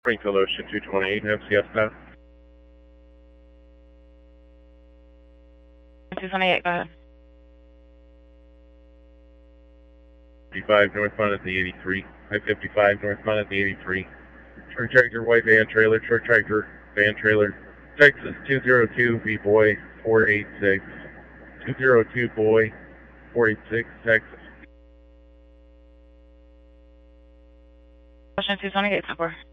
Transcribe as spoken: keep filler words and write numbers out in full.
Springfield Ocean two twenty-eight, M C S path. two twenty-eight, go ahead. fifty-five northbound at the eighty-three. I fifty-five northbound at the eighty-three. Truck tractor, white van trailer, truck tractor, van trailer. Texas two zero two, B boy, four eight six. two zero two boy, four eight six, Texas. Ocean two twenty-eight, support.